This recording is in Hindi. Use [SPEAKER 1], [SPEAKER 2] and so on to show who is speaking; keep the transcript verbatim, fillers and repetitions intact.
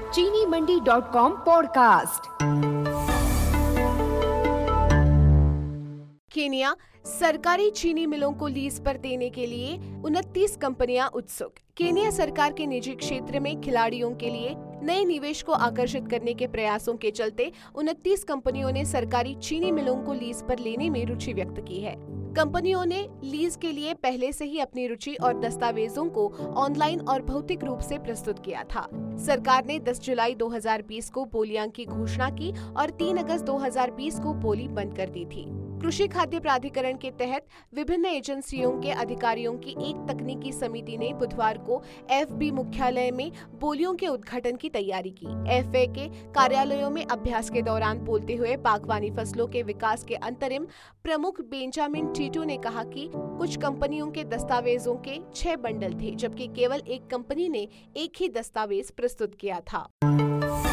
[SPEAKER 1] चीनी Mandi dot com podcast.
[SPEAKER 2] Kenya सरकारी चीनी मिलों को लीज पर देने के लिए उनतीस कंपनियां उत्सुक। केन्या सरकार के निजी क्षेत्र में खिलाड़ियों के लिए नए निवेश को आकर्षित करने के प्रयासों के चलते उनतीस कंपनियों ने सरकारी चीनी मिलों को लीज पर लेने में रुचि व्यक्त की है। कंपनियों ने लीज के लिए पहले से ही अपनी रुचि और दस्तावेजों को ऑनलाइन और भौतिक रूप से प्रस्तुत किया था। सरकार ने दस जुलाई दो हज़ार बीस को बोलियां की घोषणा की और तीन अगस्त दो हज़ार बीस को बोली बंद कर दी थी। कृषि खाद्य प्राधिकरण के तहत विभिन्न एजेंसियों के अधिकारियों की एक तकनीकी समिति ने बुधवार को एफबी मुख्यालय में बोलियों के उद्घाटन की तैयारी की। एफए के कार्यालयों में अभ्यास के दौरान बोलते हुए बागवानी फसलों के विकास के अंतरिम प्रमुख बेंजामिन टीटू ने कहा कि कुछ कंपनियों के दस्तावेजों के छह बंडल थे, जबकि केवल एक कंपनी ने एक ही दस्तावेज प्रस्तुत किया था।